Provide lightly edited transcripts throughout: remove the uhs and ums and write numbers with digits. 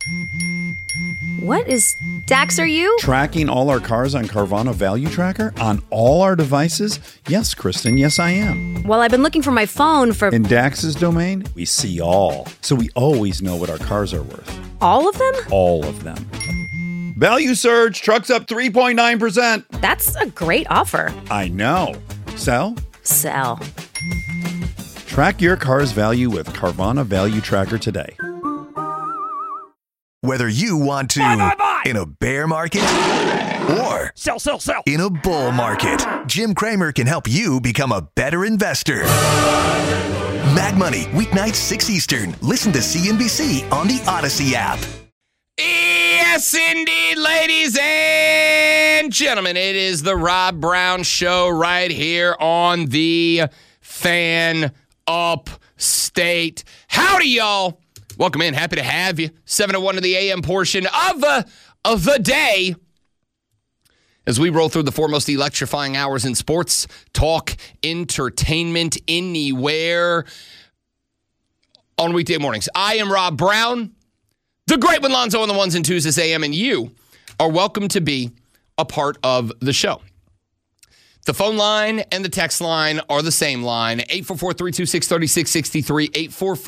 What is... Dax, are you? Tracking all our cars on Carvana Value Tracker on all our devices? Yes, Kristen, yes I am. Well, I've been looking for my phone for... In Dax's domain, we see all. So we always know what our cars are worth. All of them? All of them. Value surge, trucks up 3.9%. That's a great offer. I know. Sell? Sell. Track your car's value with Carvana Value Tracker today. Whether you want to buy. In a bear market or Sell. in a bull market, Jim Cramer can help you become a better investor. Mad Money, weeknights 6 Eastern. Listen to CNBC on the Odyssey app. Yes, indeed, ladies and gentlemen. It is the Rob Brown Show right here on the Fan Upstate. Howdy, y'all. Welcome in. Happy to have you. 7:01 to the AM portion of the day as we roll through the four most electrifying hours in sports, talk, entertainment, anywhere on weekday mornings. I am Rob Brown, the great one, Lonzo on the ones and twos this AM, and you are welcome to be a part of the show. The phone line and the text line are the same line, 844-326-3663,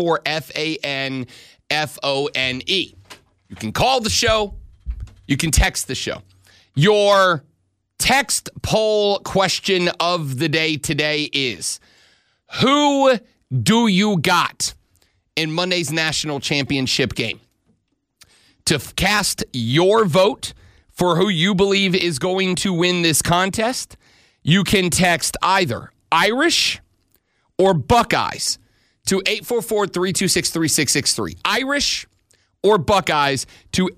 844-FANFONE. You can call the show. You can text the show. Your text poll question of the day today is, who do you got in Monday's national championship game? To cast your vote for who you believe is going to win this contest, you can text either Irish or Buckeyes to 844-326-3663. Irish or Buckeyes to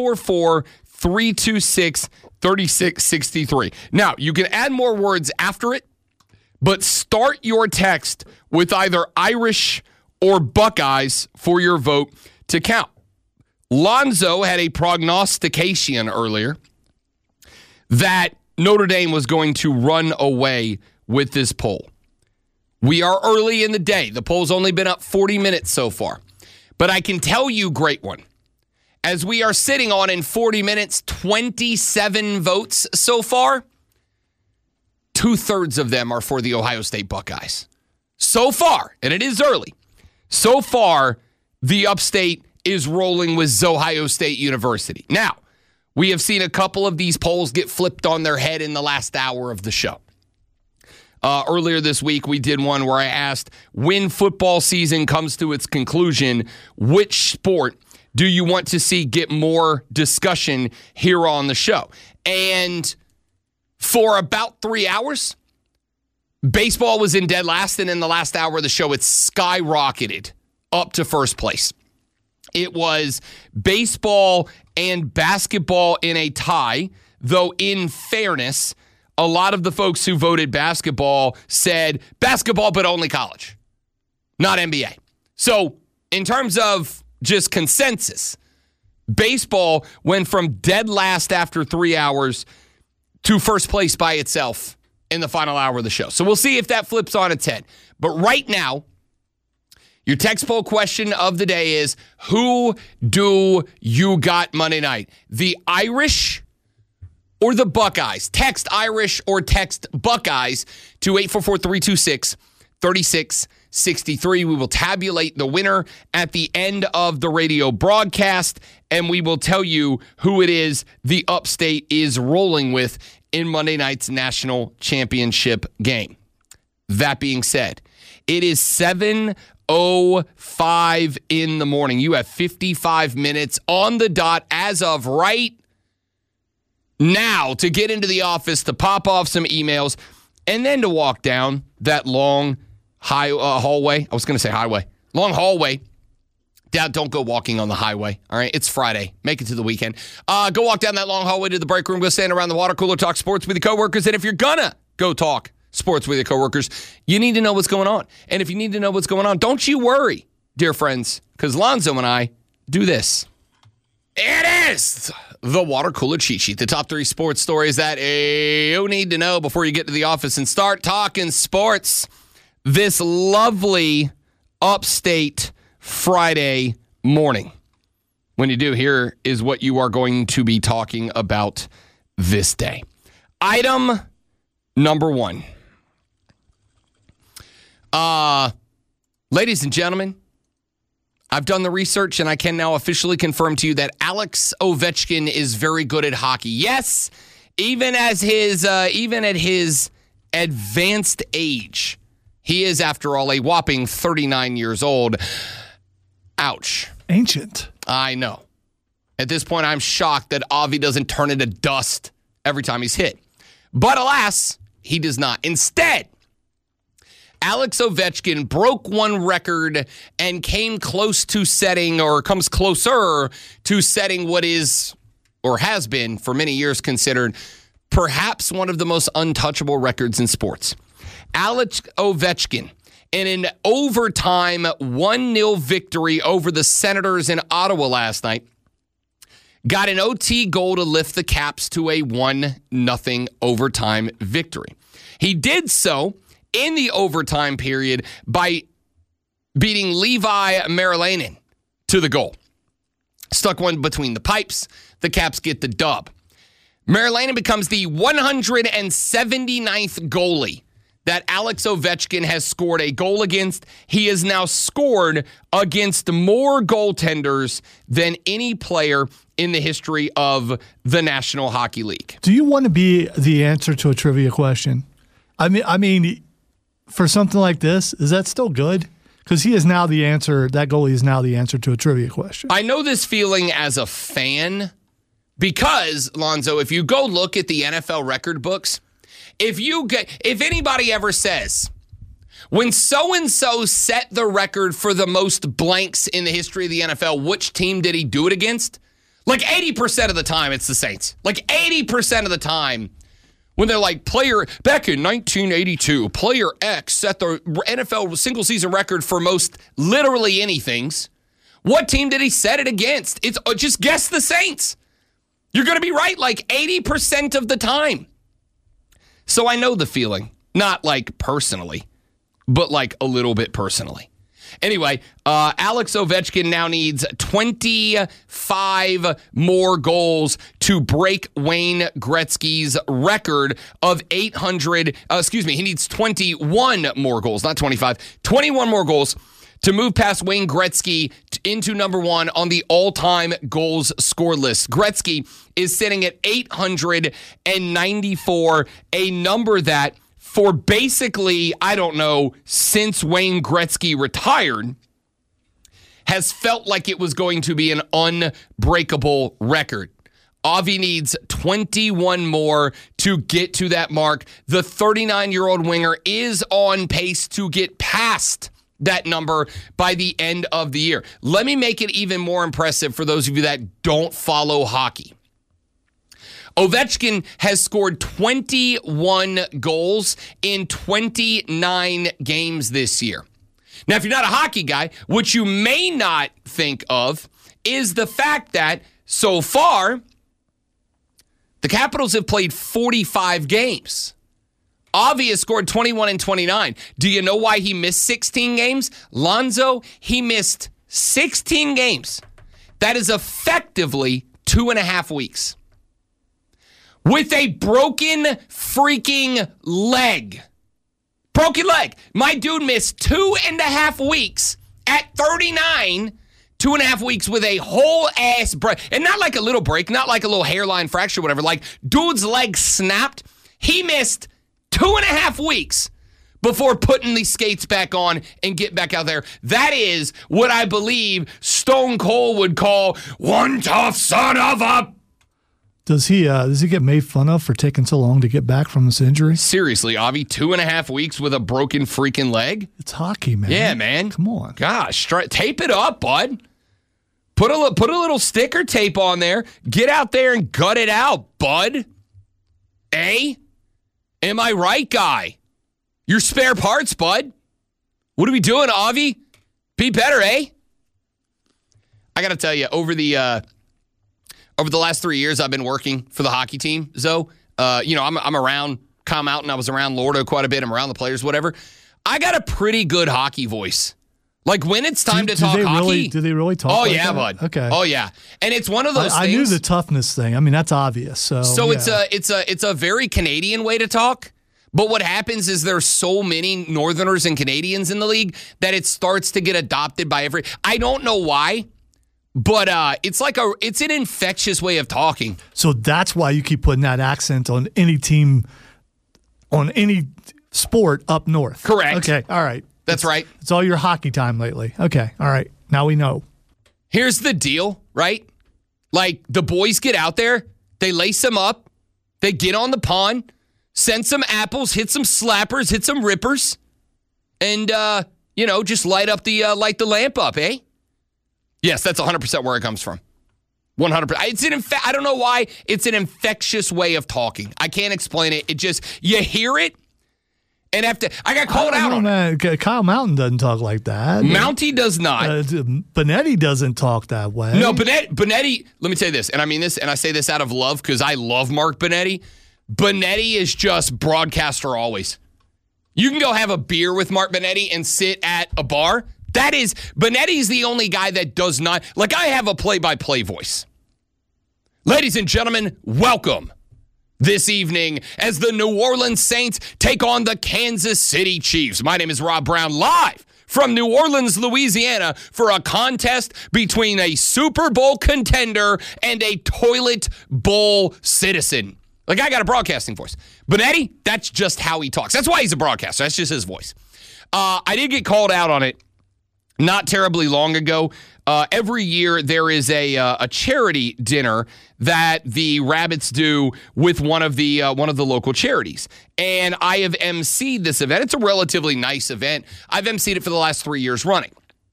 844-326-3663. Now, you can add more words after it, but start your text with either Irish or Buckeyes for your vote to count. Lonzo had a prognostication earlier that Notre Dame was going to run away with this poll. We are early in the day. The poll's only been up 40 minutes so far. But I can tell you, great one, as we are sitting on in 40 minutes, 27 votes so far, 2/3 of them are for the Ohio State Buckeyes. So far, and it is early, so far, the Upstate is rolling with Ohio State University. Now, we have seen a couple of these polls get flipped on their head in the last hour of the show. Earlier this week, we did one where I asked, when football season comes to its conclusion, which sport do you want to see get more discussion here on the show? And for about 3 hours, baseball was in dead last, and in the last hour of the show, it skyrocketed up to first place. It was baseball and basketball in a tie, though in fairness, a lot of the folks who voted basketball said basketball, but only college, not NBA. So in terms of just consensus, baseball went from dead last after 3 hours to first place by itself in the final hour of the show. So we'll see if that flips on its head. But right now, your text poll question of the day is, who do you got Monday night? The Irish or the Buckeyes? Text Irish or text Buckeyes to 844-326-3663. We will tabulate the winner at the end of the radio broadcast, and we will tell you who it is the Upstate is rolling with in Monday night's national championship game. That being said, it is 7:05 in the morning. You have 55 minutes on the dot as of right now to get into the office, to pop off some emails, and then to walk down that long hallway. I was going to say highway. Long hallway. Dad, don't go walking on the highway, all right? It's Friday. Make it to the weekend. Go walk down that long hallway to the break room. Go stand around the water cooler, talk sports with your coworkers. And if you're going to go talk sports with your coworkers, you need to know what's going on. And if you need to know what's going on, don't you worry, dear friends, because Lonzo and I do this. It is the water cooler cheat sheet, the top 3 sports stories that you need to know before you get to the office and start talking sports this lovely Upstate Friday morning. When you do, here is what you are going to be talking about this day. Item number 1. Ladies and gentlemen, I've done the research and I can now officially confirm to you that Alex Ovechkin is very good at hockey. Yes, even at his advanced age, he is, after all, a whopping 39 years old. Ouch. Ancient. I know. At this point, I'm shocked that Avi doesn't turn into dust every time he's hit. But alas, he does not. Instead, Alex Ovechkin broke one record and came close to setting, or comes closer to setting, what is, or has been for many years, considered perhaps one of the most untouchable records in sports. Alex Ovechkin, in an overtime 1-0 victory over the Senators in Ottawa last night, got an OT goal to lift the Caps to a 1-0 overtime victory. He did so in the overtime period by beating Levi Merilainen to the goal. Stuck one between the pipes. The Caps get the dub. Merilainen becomes the 179th goalie that Alex Ovechkin has scored a goal against. He has now scored against more goaltenders than any player in the history of the National Hockey League. Do you want to be the answer to a trivia question? I mean, for something like this, is that still good? Because he is now the answer. That goalie is now the answer to a trivia question. I know this feeling as a fan because, Lonzo, if you go look at the NFL record books, if anybody ever says, when so-and-so set the record for the most blanks in the history of the NFL, which team did he do it against? Like 80% of the time, it's the Saints. Like 80% of the time, when they're like, back in 1982, player X set the NFL single-season record for most literally anythings. What team did he set it against? It's just guess the Saints. You're going to be right like 80% of the time. So I know the feeling, not like personally, but like a little bit personally. Anyway, Alex Ovechkin now needs 25 more goals to break Wayne Gretzky's record of 800. He needs 21 more goals, not 25. 21 more goals to move past Wayne Gretzky into number 1 on the all-time goals scored list. Gretzky is sitting at 894, a number that, for basically, I don't know, since Wayne Gretzky retired, has felt like it was going to be an unbreakable record. Avi needs 21 more to get to that mark. The 39-year-old winger is on pace to get past that number by the end of the year. Let me make it even more impressive for those of you that don't follow hockey. Ovechkin has scored 21 goals in 29 games this year. Now, if you're not a hockey guy, what you may not think of is the fact that so far, the Capitals have played 45 games. Avi has scored 21 and 29. Do you know why he missed 16 games? Lonzo, he missed 16 games. That is effectively 2.5 weeks. With a broken freaking leg. Broken leg. My dude missed 2.5 weeks at 39. 2.5 weeks with a whole ass break. And not like a little break, not like a little hairline fracture, whatever. Like, dude's leg snapped. He missed 2.5 weeks before putting the skates back on and get back out there. That is what I believe Stone Cold would call one tough son of a... Does he get made fun of for taking so long to get back from this injury? Seriously, Avi, 2.5 weeks with a broken freaking leg? It's hockey, man. Yeah, man. Come on. Gosh, tape it up, bud. Put a little sticker tape on there. Get out there and gut it out, bud. Eh? Am I right, guy? Your spare parts, bud. What are we doing, Avi? Be better, eh? I got to tell you, over the last 3 years, I've been working for the hockey team. Zoe, I'm around Come Out, and I was around Lordo quite a bit. I'm around the players, whatever. I got a pretty good hockey voice. Like when it's time to talk hockey. Do they really talk? Oh, like yeah, that? bud. Okay. Oh, yeah. And it's one of those I things. knew the toughness thing. I mean, that's obvious. So yeah. it's a very Canadian way to talk. But what happens is there's so many Northerners and Canadians in the league that it starts to get adopted by every. I don't know why, but it's an infectious way of talking. So that's why you keep putting that accent on any team, on any sport up north. Correct. Okay. All right. That's right. It's all your hockey time lately. Okay. All right. Now we know. Here's the deal, right? Like the boys get out there, they lace them up, they get on the pond, send some apples, hit some slappers, hit some rippers, and just light the lamp up, eh? Yes, that's 100% where it comes from. 100%. I don't know why. It's an infectious way of talking. I can't explain it. It just, you hear it, and I got called out on it. Kyle Mountain doesn't talk like that. Mountie does not. Benetti doesn't talk that way. No, Benetti, let me tell you this, and I mean this, and I say this out of love because I love Mark Benetti. Benetti is just broadcaster always. You can go have a beer with Mark Benetti and sit at a bar. Benetti's the only guy that does not, like I have a play-by-play voice. Ladies and gentlemen, welcome this evening as the New Orleans Saints take on the Kansas City Chiefs. My name is Rob Brown, live from New Orleans, Louisiana, for a contest between a Super Bowl contender and a toilet bowl citizen. Like, I got a broadcasting voice. Benetti, that's just how he talks. That's why he's a broadcaster. That's just his voice. I did get called out on it not terribly long ago. Every year there is a charity dinner that the Rabbits do with one of the local charities, and I have emceed this event. It's a relatively nice event. I've emceed it for the last 3 years running,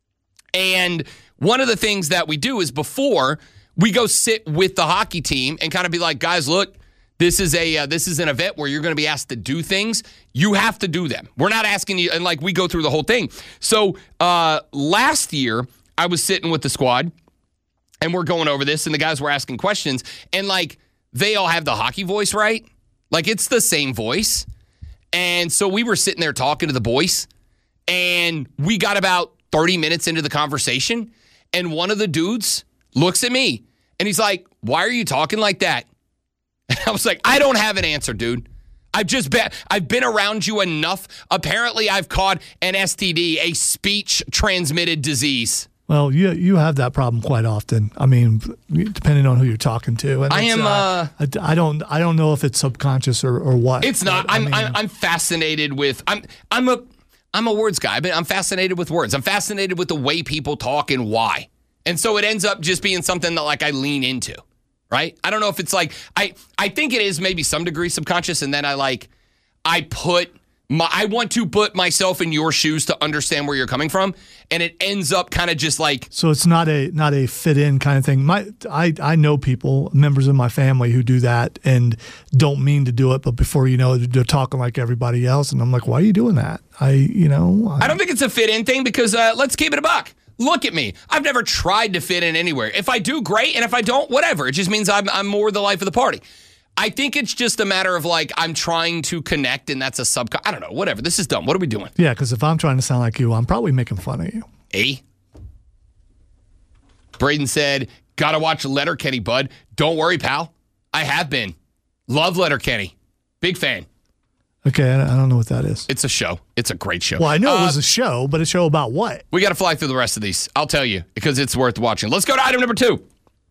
and one of the things that we do is before we go sit with the hockey team and kind of be like, guys, look, this is an event where you're going to be asked to do things. You have to do them. We're not asking you, and like we go through the whole thing. So last year, I was sitting with the squad, and we're going over this, and the guys were asking questions, and like they all have the hockey voice, right? Like it's the same voice. And so we were sitting there talking to the boys, and we got about 30 minutes into the conversation, and one of the dudes looks at me, and he's like, "Why are you talking like that?" And I was like, I don't have an answer, dude. I've been around you enough. Apparently, I've caught an STD, a speech-transmitted disease. Well, you have that problem quite often. I mean, depending on who you're talking to. And I don't know if it's subconscious or what. It's not. I'm fascinated with. I'm a words guy, but I'm fascinated with words. I'm fascinated with the way people talk and why. And so it ends up just being something that like I lean into. Right? I don't know if it's like, I think it is maybe some degree subconscious, and then I want to put myself in your shoes to understand where you're coming from, and it ends up kind of just like. So it's not a fit in kind of thing. I know people, members of my family who do that and don't mean to do it, but before you know it, they're talking like everybody else, and I'm like, why are you doing that? I don't think it's a fit in thing because let's keep it a buck. Look at me. I've never tried to fit in anywhere. If I do, great. And if I don't, whatever. It just means I'm more the life of the party. I think it's just a matter of like I'm trying to connect, and that's a I don't know, whatever. This is dumb. What are we doing? Yeah, because if I'm trying to sound like you, I'm probably making fun of you. Braden said, gotta watch Letterkenny, bud. Don't worry, pal. I have been. Love Letterkenny. Big fan. Okay, I don't know what that is. It's a show. It's a great show. Well, I know it was a show, but a show about what? We got to fly through the rest of these. I'll tell you, because it's worth watching. Let's go to item number 2.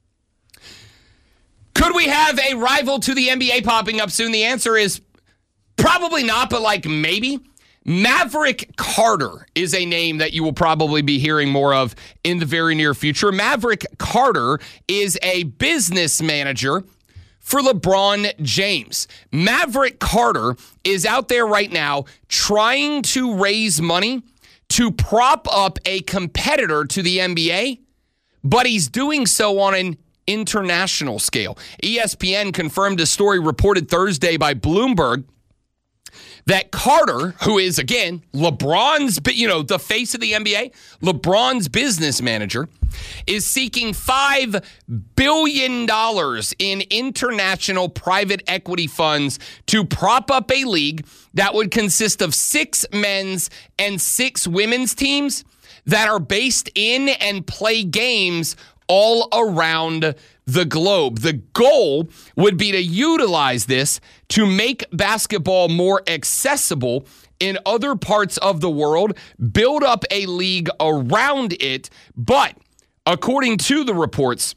Could we have a rival to the NBA popping up soon? The answer is probably not, but like maybe. Maverick Carter is a name that you will probably be hearing more of in the very near future. Maverick Carter is a business manager for LeBron James. Maverick Carter is out there right now trying to raise money to prop up a competitor to the NBA, but he's doing so on an international scale. ESPN confirmed a story reported Thursday by Bloomberg that Carter, who is, again, LeBron's, the face of the NBA, LeBron's business manager, is seeking $5 billion in international private equity funds to prop up a league that would consist of 6 men's and 6 women's teams that are based in and play games all around the globe. The goal would be to utilize this to make basketball more accessible in other parts of the world, build up a league around it. But according to the reports,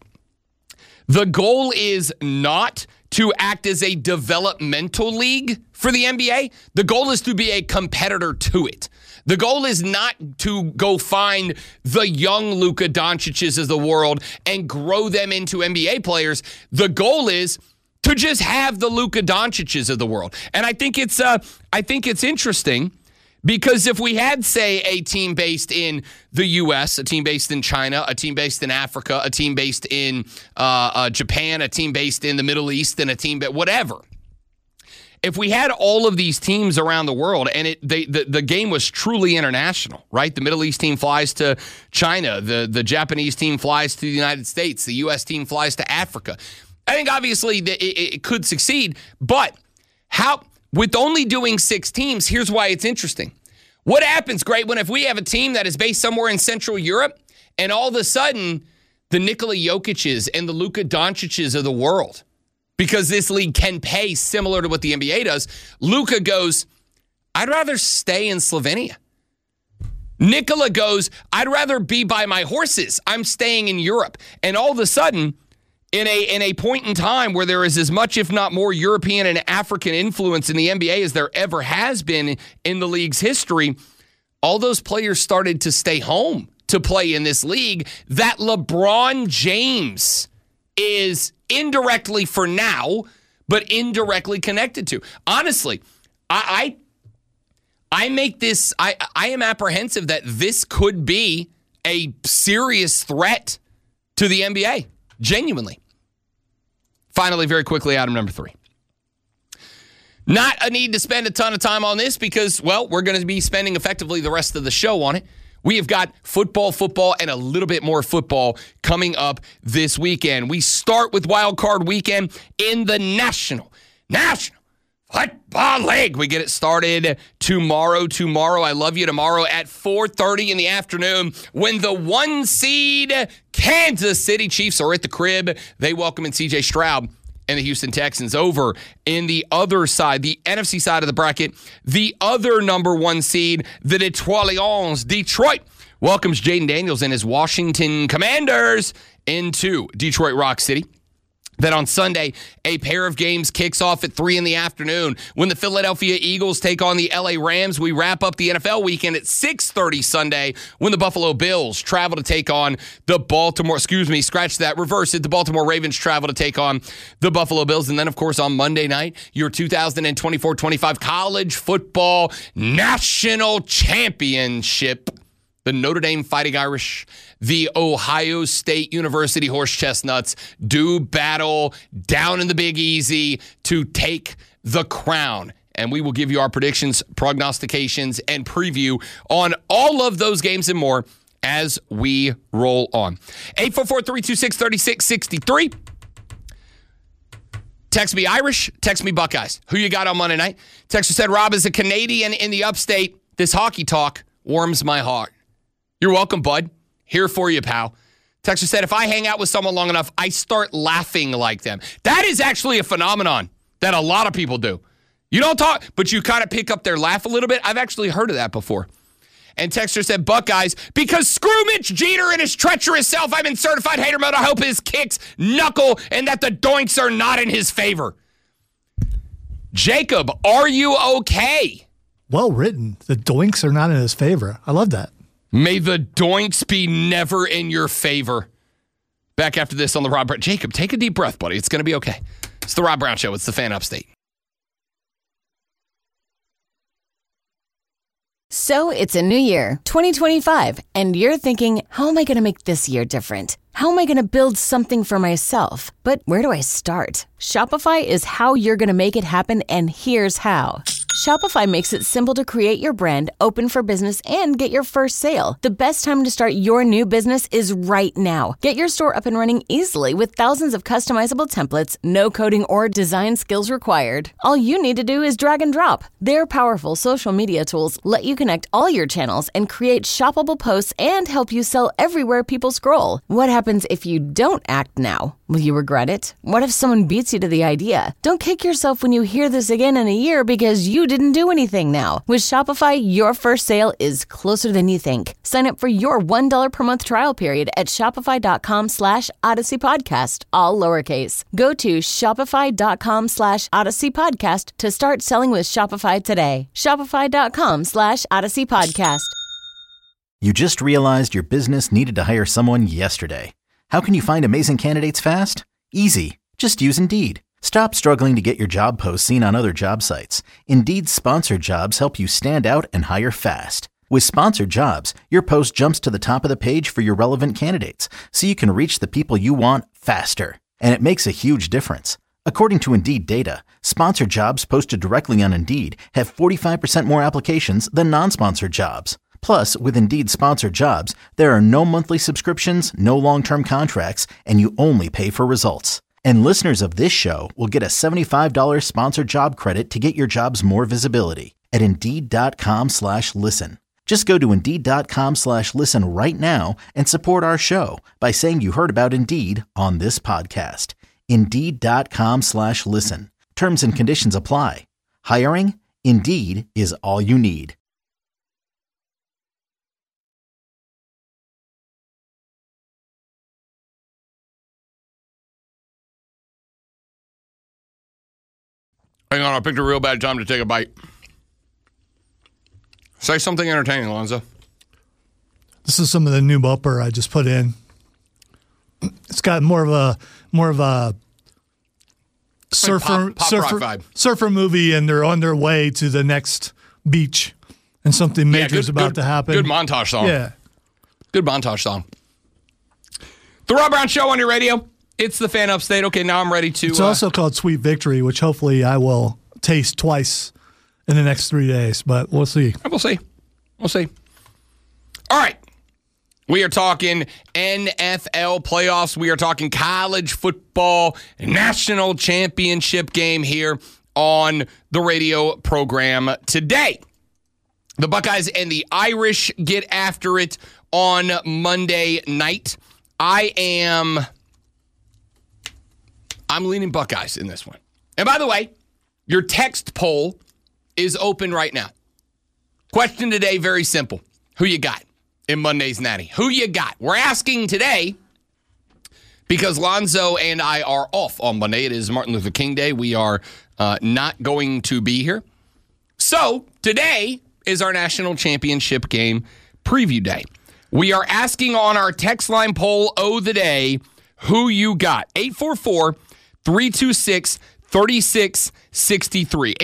the goal is not to act as a developmental league for the NBA. The goal is to be a competitor to it. The goal is not to go find the young Luka Doncic's of the world and grow them into NBA players. The goal is to just have the Luka Doncic's of the world. And I think it's interesting because if we had, say, a team based in the U.S., a team based in China, a team based in Africa, a team based in Japan, a team based in the Middle East, and a team whatever. If we had all of these teams around the world and the game was truly international, right? The Middle East team flies to China, the Japanese team flies to the United States, the U.S. team flies to Africa. I think obviously it could succeed, but with only doing 6 teams, here's why it's interesting. What happens, great, if we have a team that is based somewhere in Central Europe and all of a sudden the Nikola Jokic's and the Luka Doncic's of the world, because this league can pay similar to what the NBA does, Luka goes, I'd rather stay in Slovenia. Nikola goes, I'd rather be by my horses. I'm staying in Europe. And all of a sudden, in a point in time where there is as much, if not more, European and African influence in the NBA as there ever has been in the league's history, all those players started to stay home to play in this league that LeBron James is indirectly for now, but indirectly connected to. Honestly, I make this, I am apprehensive that this could be a serious threat to the NBA. Genuinely. Finally, very quickly, item number 3. Not a need to spend a ton of time on this because, well, we're going to be spending effectively the rest of the show on it. We have got football, and a little bit more football coming up this weekend. We start with Wild Card Weekend in the National Football League. We get it started tomorrow. I love you tomorrow at 4:30 in the afternoon when the 1 seed Kansas City Chiefs are at the crib. They welcome in C.J. Stroud and the Houston Texans. Over in the other side, the NFC side of the bracket, the other number 1 seed, the Detroit Lions, Detroit, welcomes Jaden Daniels and his Washington Commanders into Detroit Rock City. Then on Sunday, a pair of games kicks off at 3 in the afternoon when the Philadelphia Eagles take on the LA Rams. We wrap up the NFL weekend at 6:30 Sunday when the Buffalo Bills travel to take on the the Baltimore Ravens travel to take on the Buffalo Bills. And then, of course, on Monday night, your 2024-25 College Football National Championship. The Notre Dame Fighting Irish, the Ohio State University Horse Chestnuts do battle down in the Big Easy to take the crown. And we will give you our predictions, prognostications, and preview on all of those games and more as we roll on. 844-326-3663. Text me Irish, text me Buckeyes. Who you got on Monday night? Texter said, Rob, as a Canadian in the upstate, this hockey talk warms my heart. You're welcome, bud. Here for you, pal. Texter said, if I hang out with someone long enough, I start laughing like them. That is actually a phenomenon that a lot of people do. You don't talk, but you kind of pick up their laugh a little bit. I've actually heard of that before. And Texter said, Buckeyes, because screw Mitch Jeter and his treacherous self, I'm in certified hater mode. I hope his kicks knuckle and that the doinks are not in his favor. Jacob, are you okay? Well written. The doinks are not in his favor. I love that. May the doinks be never in your favor. Back after this on the Rob Brown. Jacob, take a deep breath, buddy. It's going to be okay. It's the Rob Brown Show. It's the Fan Upstate. So it's a new year, 2025, and you're thinking, how am I going to make this year different? How am I going to build something for myself? But where do I start? Shopify is how you're going to make it happen, and here's how. Shopify makes it simple to create your brand, open for business, and get your first sale. The best time to start your new business is right now. Get your store up and running easily with thousands of customizable templates, no coding or design skills required. All you need to do is drag and drop. Their powerful social media tools let you connect all your channels and create shoppable posts and help you sell everywhere people scroll. What happens if you don't act now? Will you regret it? What if someone beats you to the idea? Don't kick yourself when you hear this again in a year because you didn't do anything now. With Shopify, your first sale is closer than you think. Sign up for your $1 per month trial period at shopify.com/Odyssey Podcast, all lowercase. Go to shopify.com/Odyssey Podcast to start selling with Shopify today. Shopify.com/Odyssey Podcast. You just realized your business needed to hire someone yesterday. How can you find amazing candidates fast? Easy. Just use Indeed. Stop struggling to get your job posts seen on other job sites. Indeed's sponsored jobs help you stand out and hire fast. With sponsored jobs, your post jumps to the top of the page for your relevant candidates, so you can reach the people you want faster. And it makes a huge difference. According to Indeed data, sponsored jobs posted directly on Indeed have 45% more applications than non-sponsored jobs. Plus, with Indeed sponsored jobs, there are no monthly subscriptions, no long-term contracts, and you only pay for results. And listeners of this show will get a $75 sponsored job credit to get your jobs more visibility at Indeed.com/listen. Just go to Indeed.com/listen right now and support our show by saying you heard about Indeed on this podcast. Indeed.com/listen. Terms and conditions apply. Hiring? Indeed is all you need. Hang on, I picked a real bad time to take a bite. Say something entertaining, Alonzo. This is some of the new bumper I just put in. It's got more of a surfer pop rock vibe. Surfer movie, and they're on their way to the next beach, and something major is about to happen. Good montage song. Yeah, good montage song. The Rob Brown Show on your radio. It's the Fan Upstate. Okay, now I'm ready to... It's also called Sweet Victory, which hopefully I will taste twice in the next 3 days, but we'll see. We'll see. We'll see. All right. We are talking NFL playoffs. We are talking college football national championship game here on the radio program today. The Buckeyes and the Irish get after it on Monday night. I'm leaning Buckeyes in this one. And by the way, your text poll is open right now. Question today, very simple. Who you got in Monday's Natty? Who you got? We're asking today because Lonzo and I are off on Monday. It is Martin Luther King Day. We are not going to be here. So today is our national championship game preview day. We are asking on our text line poll of the day, who you got? 844-326-3663.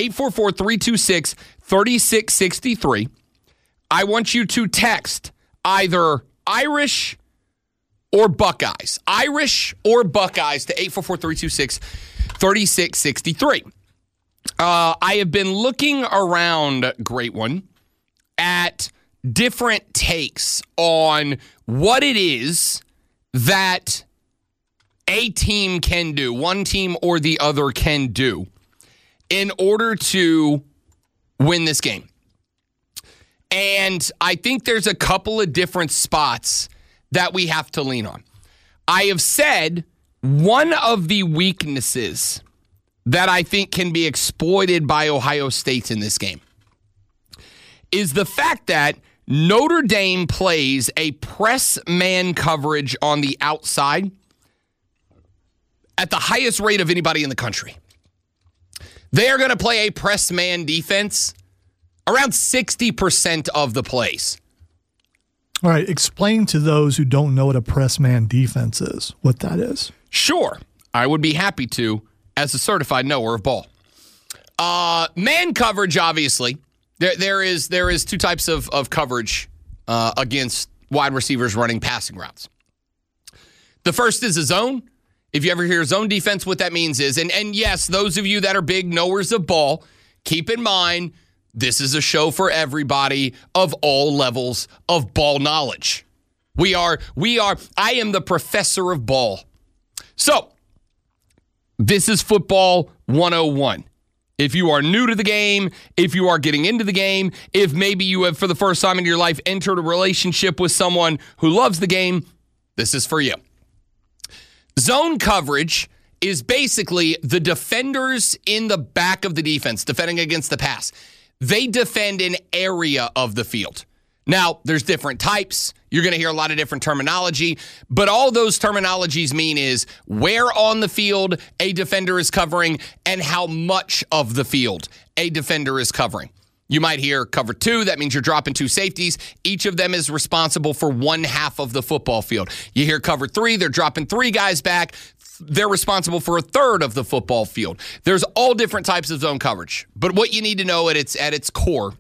844-326-3663. I want you to text either Irish or Buckeyes. Irish or Buckeyes to 844-326-3663. I have been looking around, great one, at different takes on what it is that a team can do, one team or the other can do in order to win this game. And I think there's a couple of different spots that we have to lean on. I have said one of the weaknesses that I think can be exploited by Ohio State in this game is the fact that Notre Dame plays a press man coverage on the outside at the highest rate of anybody in the country. They are going to play a press man defense around 60% of the plays. All right, explain to those who don't know what a press man defense is, what that is. Sure, I would be happy to as a certified knower of ball. Man coverage, obviously. There is two types of coverage against wide receivers running passing routes. The first is a zone. If you ever hear zone defense, what that means is, and yes, those of you that are big knowers of ball keep in mind, this is a show for everybody of all levels of ball knowledge. I am the professor of ball. So, this is Football 101. If you are new to the game, if you are getting into the game, if maybe you have for the first time in your life entered a relationship with someone who loves the game, this is for you. Zone coverage is basically the defenders in the back of the defense defending against the pass. They defend an area of the field. Now, there's different types. You're going to hear a lot of different terminology, but all those terminologies mean is where on the field a defender is covering and how much of the field a defender is covering. You might hear cover 2. That means you're dropping 2 safeties. Each of them is responsible for 1/2 of the football field. You hear cover 3. They're dropping 3 guys back. They're responsible for 1/3 of the football field. There's all different types of zone coverage. But what you need to know at its core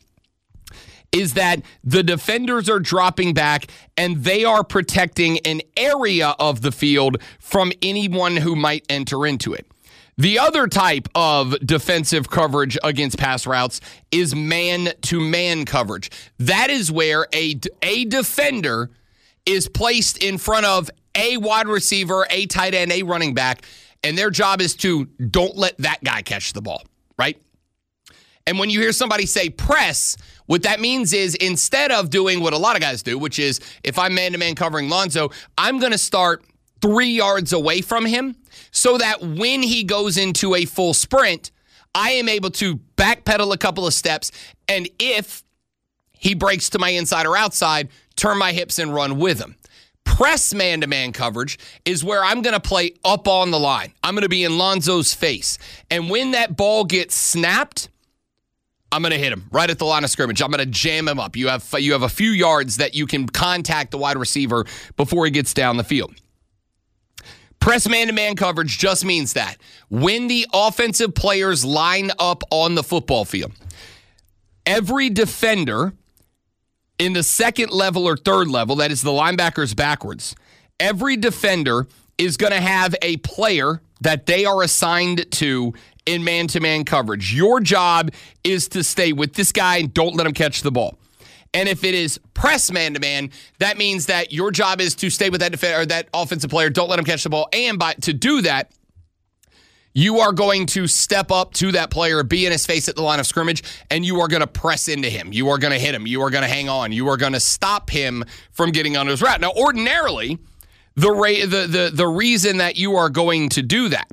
is that the defenders are dropping back and they are protecting an area of the field from anyone who might enter into it. The other type of defensive coverage against pass routes is man-to-man coverage. That is where a defender is placed in front of a wide receiver, a tight end, a running back, and their job is to don't let that guy catch the ball, right? And when you hear somebody say press, what that means is instead of doing what a lot of guys do, which is if I'm man-to-man covering Lonzo, I'm going to start 3 yards away from him so that when he goes into a full sprint, I am able to backpedal a couple of steps, and if he breaks to my inside or outside, turn my hips and run with him. Press man-to-man coverage is where I'm going to play up on the line. I'm going to be in Lonzo's face. And when that ball gets snapped, I'm going to hit him right at the line of scrimmage. I'm going to jam him up. You have a few yards that you can contact the wide receiver before he gets down the field. Press man-to-man coverage just means that when the offensive players line up on the football field, every defender in the second level or third level, that is the linebackers backwards, every defender is going to have a player that they are assigned to in man-to-man coverage. Your job is to stay with this guy and don't let him catch the ball. And if it is press man-to-man, that means that your job is to stay with that defender or that offensive player, don't let him catch the ball. And to do that, you are going to step up to that player, be in his face at the line of scrimmage, and you are going to press into him. You are going to hit him. You are going to hang on. You are going to stop him from getting on his route. Now, ordinarily, the reason that you are going to do that,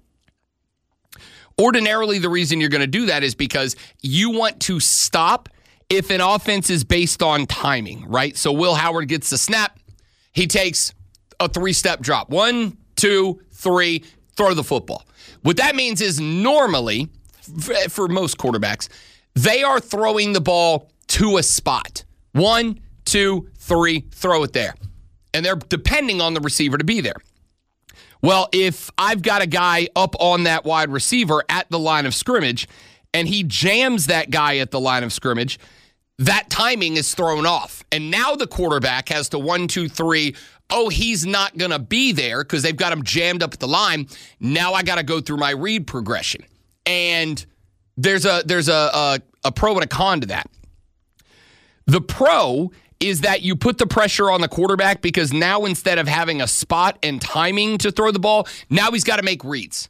ordinarily the reason you're going to do that is because you want to stop if an offense is based on timing, right? So Will Howard gets the snap. He takes a 3-step drop. 1, 2, 3, throw the football. What that means is normally, for most quarterbacks, they are throwing the ball to a spot. 1, 2, 3, throw it there. And they're depending on the receiver to be there. Well, if I've got a guy up on that wide receiver at the line of scrimmage and he jams that guy at the line of scrimmage, that timing is thrown off. And now the quarterback has to 1, 2, 3. Oh, he's not going to be there because they've got him jammed up at the line. Now I got to go through my read progression. And there's a pro and a con to that. The pro is that you put the pressure on the quarterback because now instead of having a spot and timing to throw the ball, now he's got to make reads.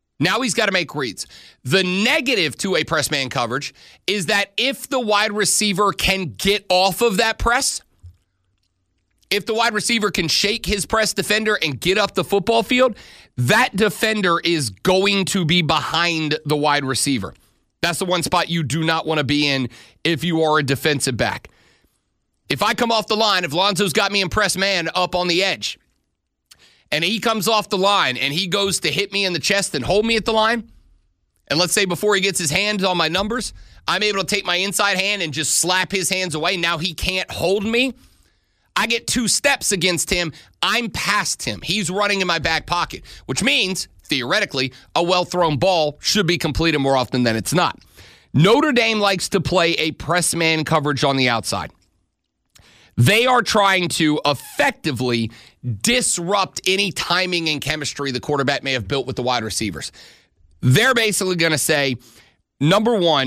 The negative to a press man coverage is that if the wide receiver can get off of that press, if the wide receiver can shake his press defender and get up the football field, that defender is going to be behind the wide receiver. That's the one spot you do not want to be in if you are a defensive back. If I come off the line, if Lonzo's got me in press man up on the edge, and he comes off the line and he goes to hit me in the chest and hold me at the line, and let's say before he gets his hands on my numbers, I'm able to take my inside hand and just slap his hands away. Now he can't hold me. I get 2 steps against him. I'm past him. He's running in my back pocket, which means, theoretically, a well-thrown ball should be completed more often than it's not. Notre Dame likes to play a press man coverage on the outside. They are trying to effectively disrupt any timing and chemistry the quarterback may have built with the wide receivers. They're basically going to say, number one,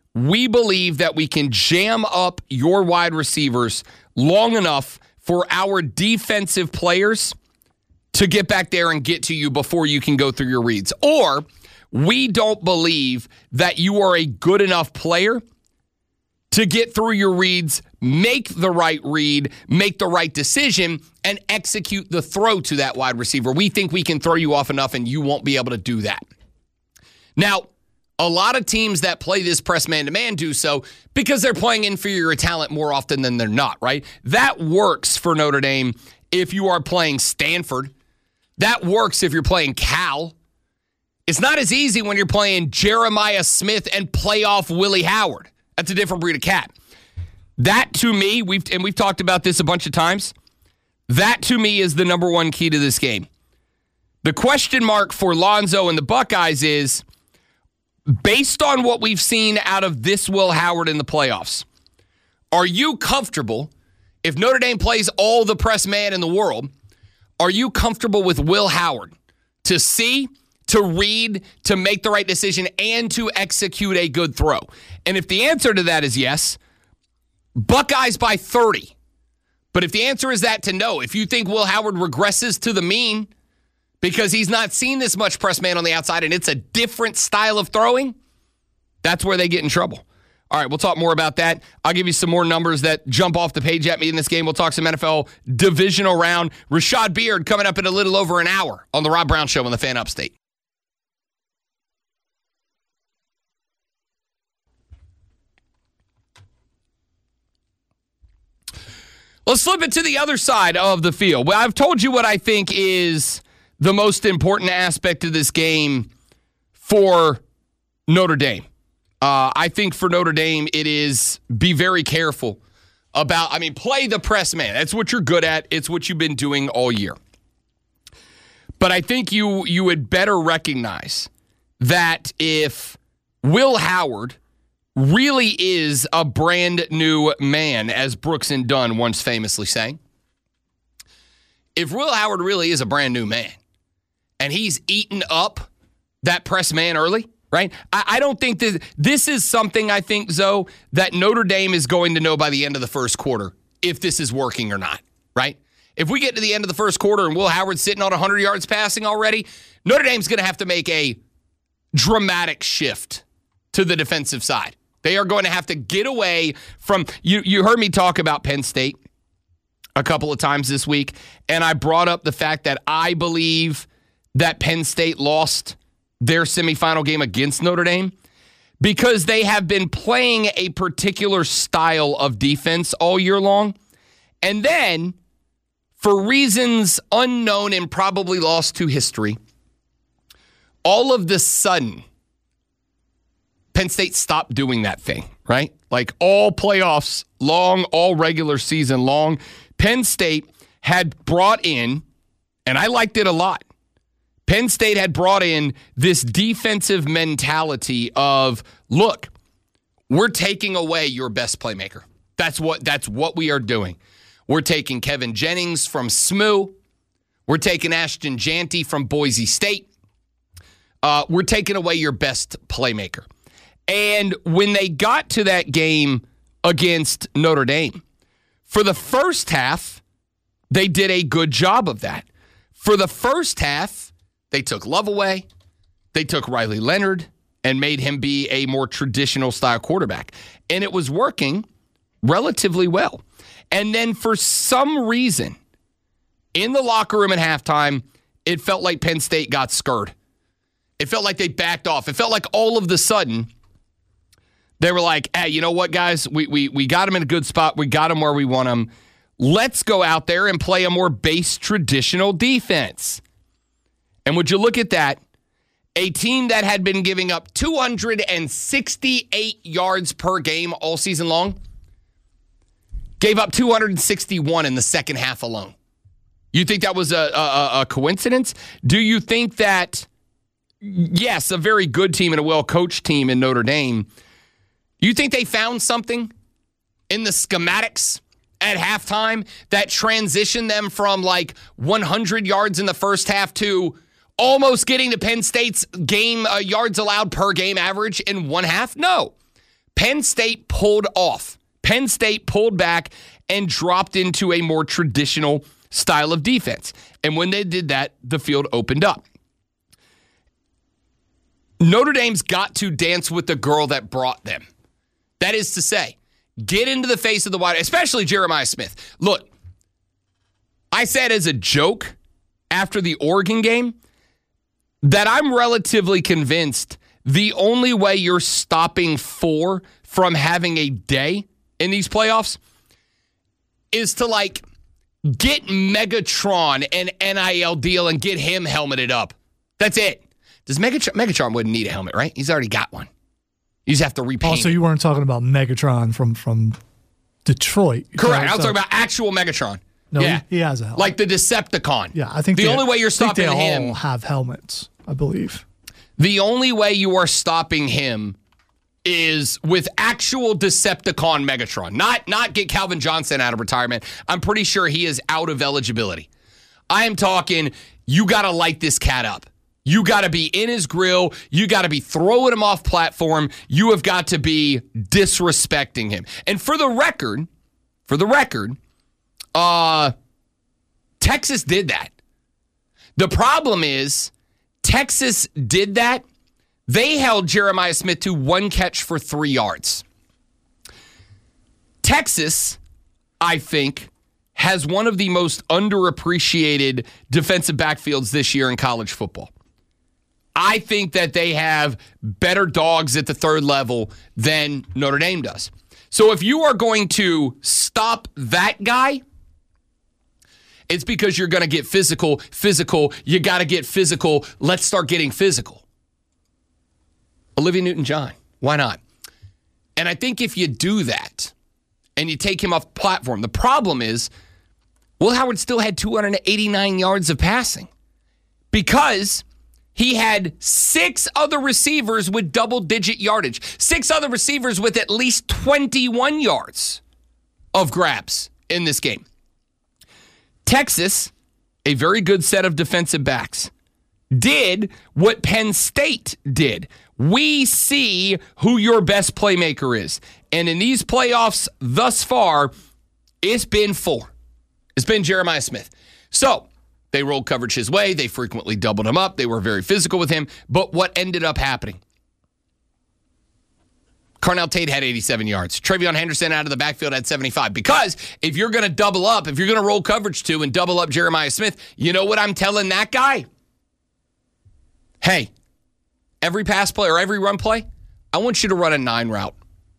we believe that we can jam up your wide receivers long enough for our defensive players to get back there and get to you before you can go through your reads. Or we don't believe that you are a good enough player to get through your reads, make the right read, make the right decision, and execute the throw to that wide receiver. We think we can throw you off enough and you won't be able to do that. Now, a lot of teams that play this press man-to-man do so because they're playing inferior talent more often than they're not, right? That works for Notre Dame if you are playing Stanford. That works if you're playing Cal. It's not as easy when you're playing Jeremiah Smith and playoff Willie Howard. That's a different breed of cat. That, to me, we've talked about this a bunch of times, that, to me, is the number one key to this game. The question mark for Lonzo and the Buckeyes is, based on what we've seen out of this Will Howard in the playoffs, are you comfortable, if Notre Dame plays all the press man in the world, are you comfortable with Will Howard to see, to read, to make the right decision, and to execute a good throw? And if the answer to that is yes, Buckeyes by 30. But if the answer is that to no, if you think Will Howard regresses to the mean because he's not seen this much press man on the outside and it's a different style of throwing, that's where they get in trouble. All right, we'll talk more about that. I'll give you some more numbers that jump off the page at me in this game. We'll talk some NFL divisional round. Rashad Beard coming up in a little over an hour on the Rob Brown Show on the Fan Upstate. Let's flip it to the other side of the field. Well, I've told you what I think is the most important aspect of this game for Notre Dame. I think for Notre Dame, it is be very careful about, play the press man. That's what you're good at. It's what you've been doing all year. But I think you would better recognize that if Will Howard really is a brand new man, as Brooks and Dunn once famously sang, if Will Howard really is a brand new man and he's eaten up that press man early, right? I don't think that this is something, I think, Zoe, that Notre Dame is going to know by the end of the first quarter if this is working or not, right? If we get to the end of the first quarter and Will Howard's sitting on 100 yards passing already, Notre Dame's going to have to make a dramatic shift to the defensive side. They are going to have to get away from, you heard me talk about Penn State a couple of times this week, and I brought up the fact that I believe that Penn State lost their semifinal game against Notre Dame because they have been playing a particular style of defense all year long. And then, for reasons unknown and probably lost to history, all of the sudden, Penn State stopped doing that thing, right? Like all playoffs long, all regular season long, Penn State had brought in, and I liked it a lot, Penn State had brought in this defensive mentality of, look, we're taking away your best playmaker. That's what we are doing. We're taking Kevin Jennings from SMU. We're taking Ashton Jeanty from Boise State. We're taking away your best playmaker. And when they got to that game against Notre Dame, for the first half, they did a good job of that. For the first half, they took Love away. They took Riley Leonard and made him be a more traditional style quarterback. And it was working relatively well. And then for some reason, in the locker room at halftime, it felt like Penn State got scared. It felt like they backed off. It felt like all of the sudden, they were like, hey, you know what, guys? We got them in a good spot. We got them where we want them. Let's go out there and play a more base traditional defense. And would you look at that? A team that had been giving up 268 yards per game all season long gave up 261 in the second half alone. You think that was a coincidence? Do you think that, yes, a very good team and a well-coached team in Notre Dame, you think they found something in the schematics at halftime that transitioned them from like 100 yards in the first half to almost getting to Penn State's game yards allowed per game average in one half? No. Penn State pulled off. Penn State pulled back and dropped into a more traditional style of defense. And when they did that, the field opened up. Notre Dame's got to dance with the girl that brought them. That is to say, get into the face of the wide, especially Jeremiah Smith. Look, I said as a joke after the Oregon game that I'm relatively convinced the only way you're stopping 4 from having a day in these playoffs is to, like, get Megatron an NIL deal and get him helmeted up. That's it. Does Megatron wouldn't need a helmet, right? He's already got one. You just have to repaint. Also, you weren't talking about Megatron from Detroit. Correct. I was talking about actual Megatron. No, yeah. he has a helmet. Like the Decepticon. Yeah, I think the only way you're stopping they him. all have helmets, I believe. The only way you are stopping him is with actual Decepticon Megatron. Not get Calvin Johnson out of retirement. I'm pretty sure he is out of eligibility. I am talking, you got to light this cat up. You got to be in his grill. You got to be throwing him off platform. You have got to be disrespecting him. And for the record, Texas did that. The problem is Texas did that. They held Jeremiah Smith to 1 catch for 3 yards. Texas, I think, has one of the most underappreciated defensive backfields this year in college football. I think that they have better dogs at the 3rd level than Notre Dame does. So if you are going to stop that guy, it's because you're going to get physical. You got to get physical. Let's start getting physical. Olivia Newton-John, why not? And I think if you do that and you take him off the platform, the problem is Will Howard still had 289 yards of passing because he had 6 other receivers with double-digit yardage, 6 other receivers with at least 21 yards of grabs in this game. Texas, a very good set of defensive backs, did what Penn State did. We see who your best playmaker is. And in these playoffs thus far, it's been 4. It's been Jeremiah Smith. So they rolled coverage his way. They frequently doubled him up. They were very physical with him. But what ended up happening? Carnell Tate had 87 yards. Travion Henderson out of the backfield had 75. Because if you're going to double up, if you're going to roll coverage 2 and double up Jeremiah Smith, you know what I'm telling that guy? Hey, every pass play or every run play, I want you to run a 9 route.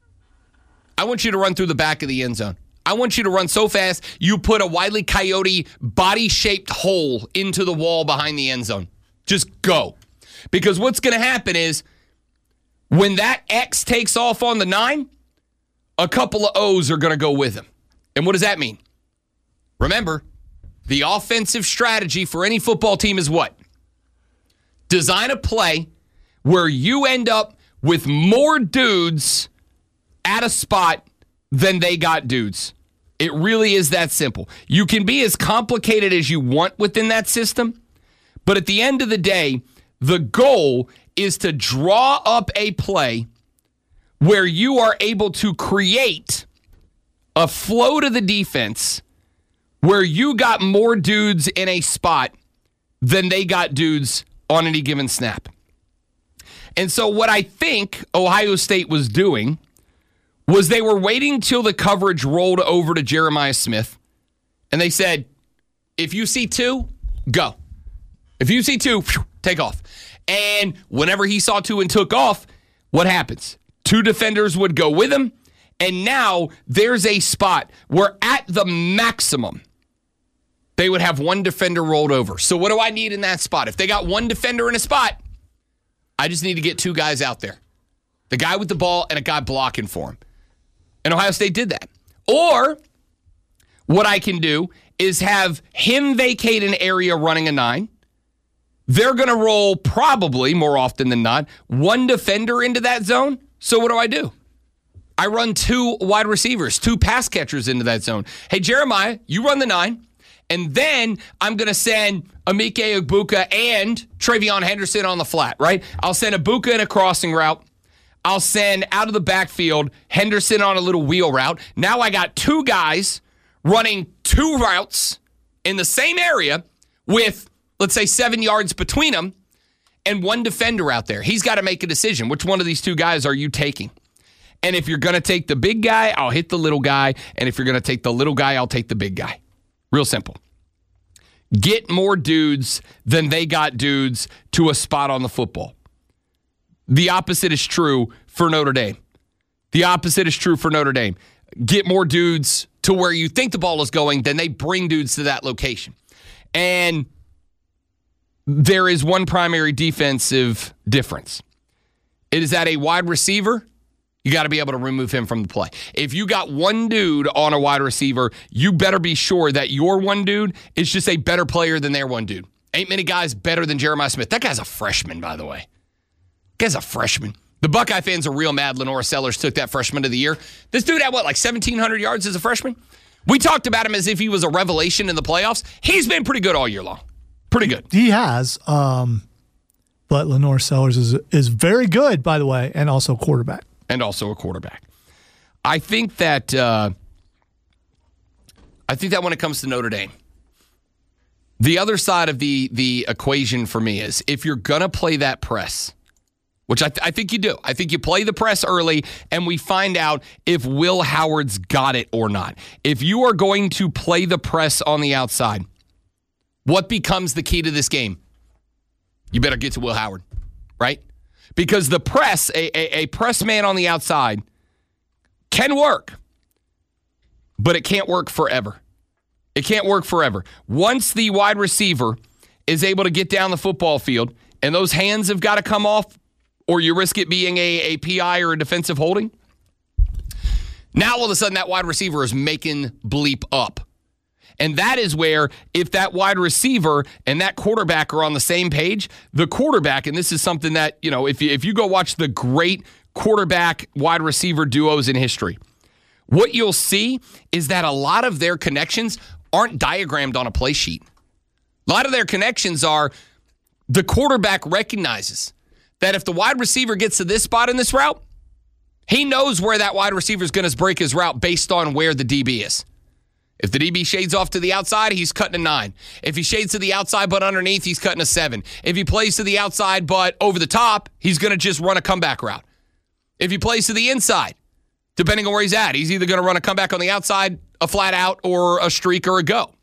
I want you to run through the back of the end zone. I want you to run so fast, you put a Wile E. Coyote body-shaped hole into the wall behind the end zone. Just go. Because what's going to happen is when that X takes off on the 9, a couple of O's are going to go with him. And what does that mean? Remember, the offensive strategy for any football team is what? Design a play where you end up with more dudes at a spot than they got dudes. It really is that simple. You can be as complicated as you want within that system, but at the end of the day, the goal is to draw up a play where you are able to create a flow to the defense where you got more dudes in a spot than they got dudes on any given snap. And so what I think Ohio State was doing was they were waiting till the coverage rolled over to Jeremiah Smith, and they said, if you see 2, go. If you see 2, take off. And whenever he saw 2 and took off, what happens? 2 defenders would go with him, and now there's a spot where at the maximum, they would have 1 defender rolled over. So what do I need in that spot? If they got 1 defender in a spot, I just need to get 2 guys out there. The guy with the ball and a guy blocking for him. And Ohio State did that. Or what I can do is have him vacate an area running a 9. They're going to roll probably, more often than not, 1 defender into that zone. So what do? I run 2 wide receivers, 2 pass catchers into that zone. Hey, Jeremiah, you run the 9. And then I'm going to send Emeke Egbuka and Travion Henderson on the flat, right? I'll send Egbuka in a crossing route. I'll send out of the backfield Henderson on a little wheel route. Now I got 2 guys running 2 routes in the same area with, let's say, 7 yards between them and 1 defender out there. He's got to make a decision. Which one of these 2 guys are you taking? And if you're going to take the big guy, I'll hit the little guy. And if you're going to take the little guy, I'll take the big guy. Real simple. Get more dudes than they got dudes to a spot on the football. The opposite is true for Notre Dame. Get more dudes to where you think the ball is going, then they bring dudes to that location. And there is one primary defensive difference. It is that a wide receiver, you got to be able to remove him from the play. If you got one dude on a wide receiver, you better be sure that your one dude is just a better player than their one dude. Ain't many guys better than Jeremiah Smith. That guy's a freshman, by the way. The Buckeye fans are real mad Lenora Sellers took that freshman of the year. This dude had, 1,700 yards as a freshman? We talked about him as if he was a revelation in the playoffs. He's been pretty good all year long. Pretty good. He has. But Lenore Sellers is very good, by the way, and also quarterback. I think that when it comes to Notre Dame, the other side of the equation for me is if you're going to play that press, which I think you do. I think you play the press early, and we find out if Will Howard's got it or not. If you are going to play the press on the outside, what becomes the key to this game? You better get to Will Howard, right? Because the press, a press man on the outside can work, but it can't work forever. Once the wide receiver is able to get down the football field, and those hands have got to come off, or you risk it being a PI or a defensive holding, now all of a sudden that wide receiver is making bleep up. And that is where, if that wide receiver and that quarterback are on the same page, the quarterback, and this is something that, if you go watch the great quarterback wide receiver duos in history, what you'll see is that a lot of their connections aren't diagrammed on a play sheet. A lot of their connections are the quarterback recognizes that if the wide receiver gets to this spot in this route, he knows where that wide receiver is going to break his route based on where the DB is. If the DB shades off to the outside, he's cutting a 9. If he shades to the outside but underneath, he's cutting a 7. If he plays to the outside but over the top, he's going to just run a comeback route. If he plays to the inside, depending on where he's at, he's either going to run a comeback on the outside, a flat out, or a streak or a go.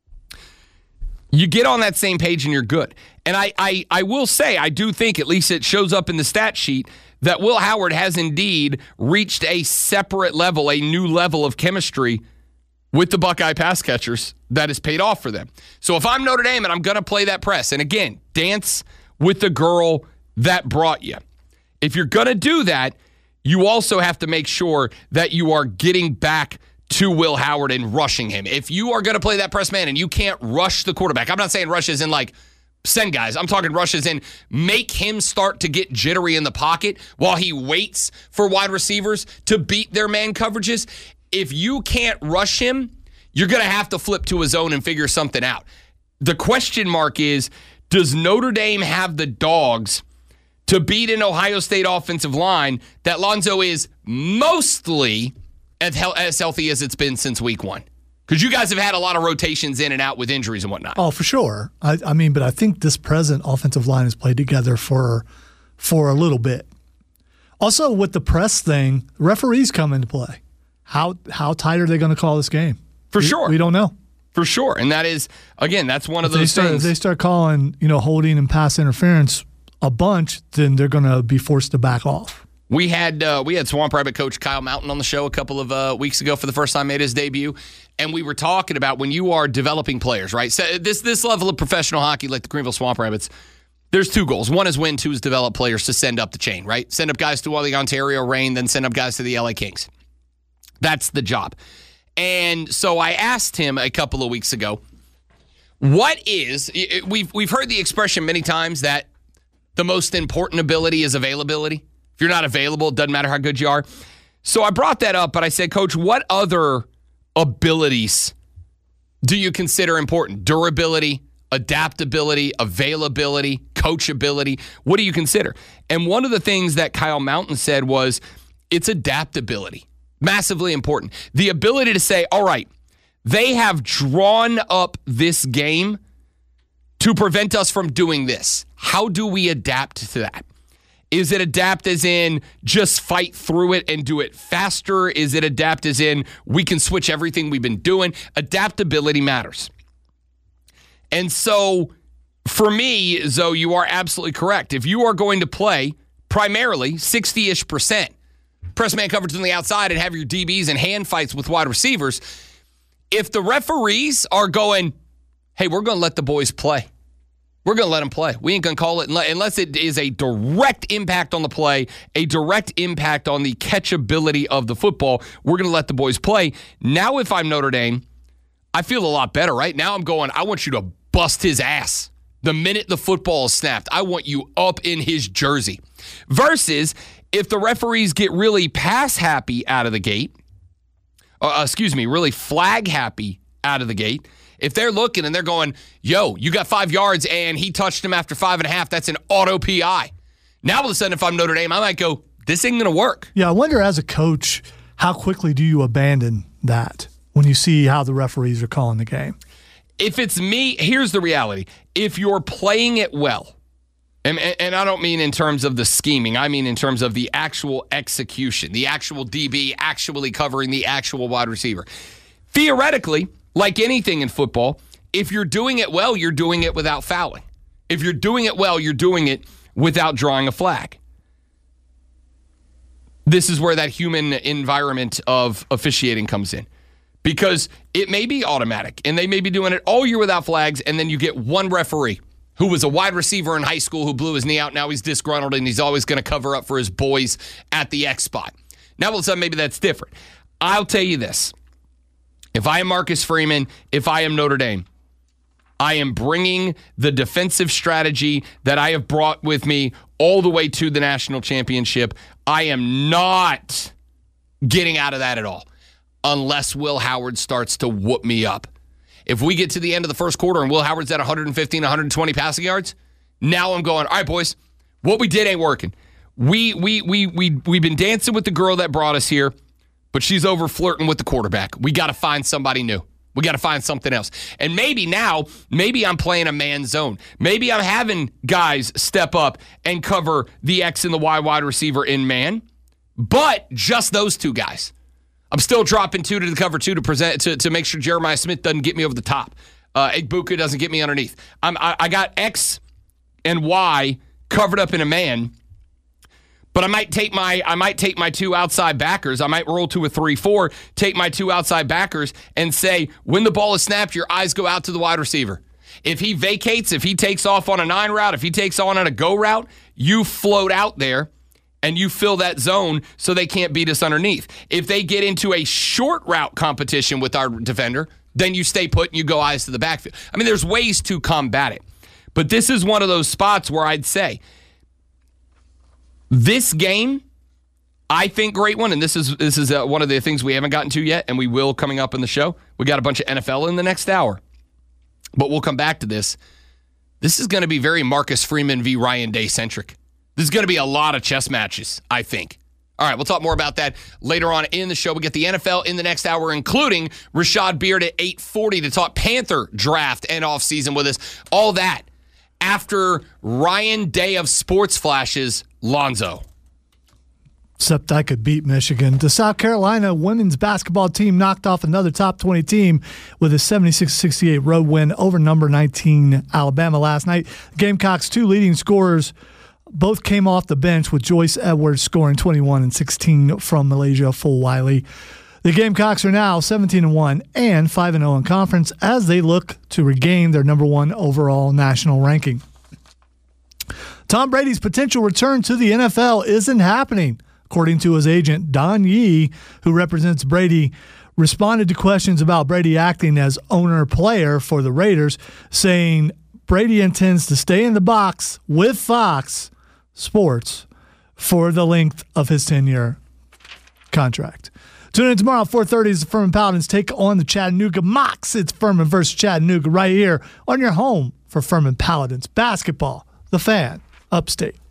You get on that same page and you're good. And I will say, I do think, at least it shows up in the stat sheet, that Will Howard has indeed reached a separate level, a new level of chemistry with the Buckeye pass catchers that has paid off for them. So if I'm Notre Dame and I'm going to play that press, and again, dance with the girl that brought you. If you're going to do that, you also have to make sure that you are getting back to Will Howard and rushing him. If you are going to play that press man and you can't rush the quarterback, I'm not saying rushes in like send guys. I'm talking rushes in make him start to get jittery in the pocket while he waits for wide receivers to beat their man coverages. If you can't rush him, you're going to have to flip to a zone and figure something out. The question mark is, does Notre Dame have the dogs to beat an Ohio State offensive line that Lonzo is mostly as healthy as it's been since week 1? Because you guys have had a lot of rotations in and out with injuries and whatnot. Oh, for sure. I mean, but I think this present offensive line has played together for a little bit. Also, with the press thing, referees come into play. How tight are they going to call this game? For sure. We don't know. For sure. And that is, again, that's one of those things. If they start calling, holding and pass interference a bunch, then they're going to be forced to back off. We had Swamp Rabbit coach Kyle Mountain on the show a couple of weeks ago for the first time, made his debut, and we were talking about when you are developing players, right? So this level of professional hockey, like the Greenville Swamp Rabbits, there's 2 goals. One is win, 2 is develop players to send up the chain, right? Send up guys to all the Ontario Reign, then send up guys to the LA Kings. That's the job. And so I asked him a couple of weeks ago, we've heard the expression many times that the most important ability is availability. If you're not available, it doesn't matter how good you are. So I brought that up, but I said, Coach, what other abilities do you consider important? Durability, adaptability, availability, coachability. What do you consider? And one of the things that Kyle Mountain said was it's adaptability. Massively important. The ability to say, all right, they have drawn up this game to prevent us from doing this. How do we adapt to that? Is it adapt as in just fight through it and do it faster? Is it adapt as in we can switch everything we've been doing? Adaptability matters. And so for me, Zoe, you are absolutely correct. If you are going to play primarily 60-ish% press man coverage on the outside and have your DBs and hand fights with wide receivers, if the referees are going, hey, we're going to let the boys play. We're going to let them play. We ain't going to call it unless it is a direct impact on the play, a direct impact on the catchability of the football. We're going to let the boys play. Now, if I'm Notre Dame, I feel a lot better, right? Now I'm going, I want you to bust his ass. The minute the football is snapped, I want you up in his jersey. Versus if the referees get really pass happy out of the gate, really flag happy out of the gate, if they're looking and they're going, yo, you got 5 yards and he touched him after 5.5, that's an auto PI. Now all of a sudden, if I'm Notre Dame, I might go, this ain't going to work. Yeah, I wonder as a coach, how quickly do you abandon that when you see how the referees are calling the game? If it's me, here's the reality. If you're playing it well, and I don't mean in terms of the scheming, I mean in terms of the actual execution, the actual DB actually covering the actual wide receiver. Theoretically, like anything in football, if you're doing it well, you're doing it without fouling. If you're doing it well, you're doing it without drawing a flag. This is where that human environment of officiating comes in. Because it may be automatic, and they may be doing it all year without flags, and then you get one referee who was a wide receiver in high school who blew his knee out. Now he's disgruntled, and he's always going to cover up for his boys at the X spot. Now all of a sudden, maybe that's different. I'll tell you this. If I am Marcus Freeman, if I am Notre Dame, I am bringing the defensive strategy that I have brought with me all the way to the national championship. I am not getting out of that at all unless Will Howard starts to whoop me up. If we get to the end of the first quarter and Will Howard's at 115, 120 passing yards, now I'm going, all right, boys, what we did ain't working. We've been dancing with the girl that brought us here, but she's over flirting with the quarterback. We got to find somebody new. We got to find something else. And maybe I'm playing a man zone. Maybe I'm having guys step up and cover the X and the Y wide receiver in man, but just those two guys. I'm still dropping 2 to the cover 2 to present to make sure Jeremiah Smith doesn't get me over the top. Igbuka doesn't get me underneath. I got X and Y covered up in a man. But I might take my 2 outside backers. I might roll to a 3-4, take my 2 outside backers, and say, when the ball is snapped, your eyes go out to the wide receiver. If he vacates, if he takes off on a 9 route, if he takes on a go route, you float out there and you fill that zone so they can't beat us underneath. If they get into a short route competition with our defender, then you stay put and you go eyes to the backfield. I mean, there's ways to combat it. But this is one of those spots where I'd say, this game, I think, great one, and this is one of the things we haven't gotten to yet, and we will coming up in the show. We got a bunch of NFL in the next hour, but we'll come back to this. This is going to be very Marcus Freeman v. Ryan Day centric. This is going to be a lot of chess matches, I think. All right, we'll talk more about that later on in the show. We get the NFL in the next hour, including Rashad Beard at 8:40 to talk Panther draft and offseason with us. All that after Ryan Day of Sports Flashes, Lonzo. Except I could beat Michigan. The South Carolina women's basketball team knocked off another top 20 team with a 76-68 road win over number 19 Alabama last night. Gamecocks' 2 leading scorers both came off the bench, with Joyce Edwards scoring 21 and 16 from Malaysia Fulwiley. The Gamecocks are now 17-1 and 5-0 in conference as they look to regain their number 1 overall national ranking. Tom Brady's potential return to the NFL isn't happening, according to his agent, Don Yee, who represents Brady, responded to questions about Brady acting as owner-player for the Raiders, saying Brady intends to stay in the box with Fox Sports for the length of his 10-year contract. Tune in tomorrow at 4:30 as the Furman Paladins take on the Chattanooga Mocs. It's Furman versus Chattanooga right here on your home for Furman Paladins basketball. The Fan, Upstate.